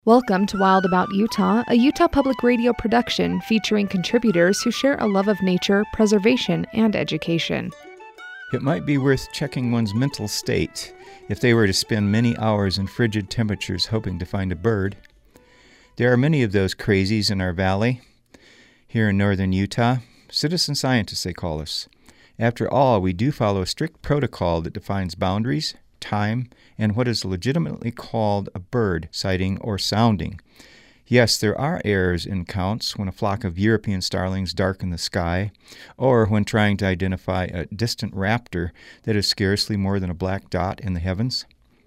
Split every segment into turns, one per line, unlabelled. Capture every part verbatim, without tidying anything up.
Welcome to Wild About Utah, a Utah Public Radio production featuring contributors who share a love of nature, preservation, and education.
It might be worth checking one's mental state if they were to spend many hours in frigid temperatures hoping to find a bird. There are many of those crazies in our valley. Here in northern Utah, citizen scientists they call us. After all, we do follow a strict protocol that defines boundaries, time, and what is legitimately called a bird sighting or sounding. Yes, there are errors in counts when a flock of European starlings darken the sky, or when trying to identify a distant raptor that is scarcely more than a black dot in the heavens.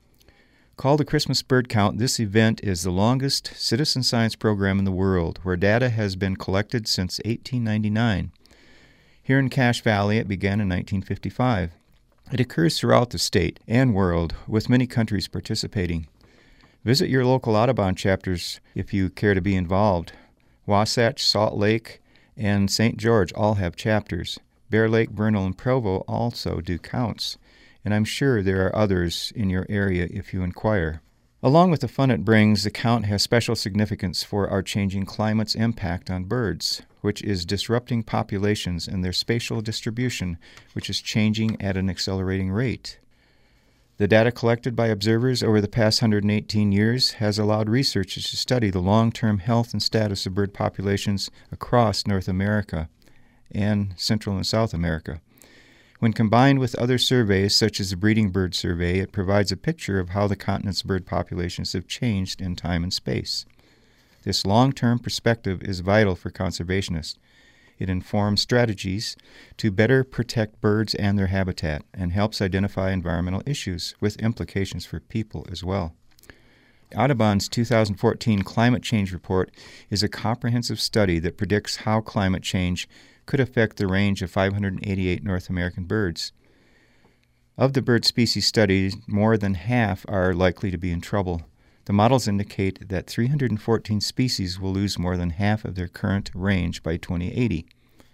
Called the Christmas Bird Count, this event is the longest citizen science program in the world, where data has been collected since eighteen ninety-nine. Here in Cache Valley, it began in nineteen fifty-five. It occurs throughout the state and world, with many countries participating. Visit your local Audubon chapters if you care to be involved. Wasatch, Salt Lake, and Saint George all have chapters. Bear Lake, Vernal, and Provo also do counts, and I'm sure there are others in your area if you inquire. Along with the fun it brings, the count has special significance for our changing climate's impact on birds, which is disrupting populations and their spatial distribution, which is changing at an accelerating rate. The data collected by observers over the past one hundred eighteen years has allowed researchers to study the long-term health and status of bird populations across North America and Central and South America. When combined with other surveys, such as the Breeding Bird Survey, it provides a picture of how the continent's bird populations have changed in time and space. This long-term perspective is vital for conservationists. It informs strategies to better protect birds and their habitat and helps identify environmental issues with implications for people as well. Audubon's two thousand fourteen Climate Change Report is a comprehensive study that predicts how climate change could affect the range of five hundred eighty-eight North American birds. Of the bird species studied, more than half are likely to be in trouble. The models indicate that three hundred fourteen species will lose more than half of their current range by twenty eighty.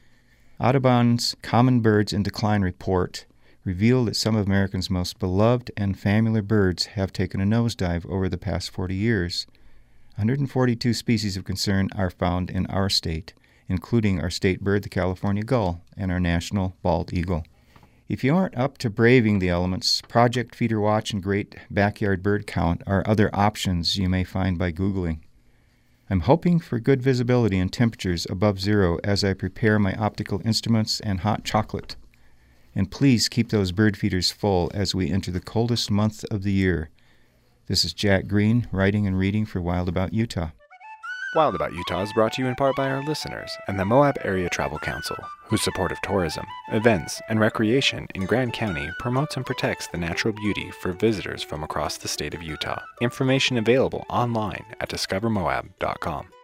Audubon's Common Birds in Decline report revealed that some of Americans' most beloved and familiar birds have taken a nosedive over the past forty years. one hundred forty-two species of concern are found in our state, including our state bird, the California gull, and our national bald eagle. If you aren't up to braving the elements, Project Feeder Watch and Great Backyard Bird Count are other options you may find by Googling. I'm hoping for good visibility and temperatures above zero as I prepare my optical instruments and hot chocolate. And please keep those bird feeders full as we enter the coldest month of the year. This is Jack Green, writing and reading for Wild About Utah.
Wild About Utah is brought to you in part by our listeners and the Moab Area Travel Council, whose support of tourism, events, and recreation in Grand County promotes and protects the natural beauty for visitors from across the state of Utah. Information available online at discover moab dot com.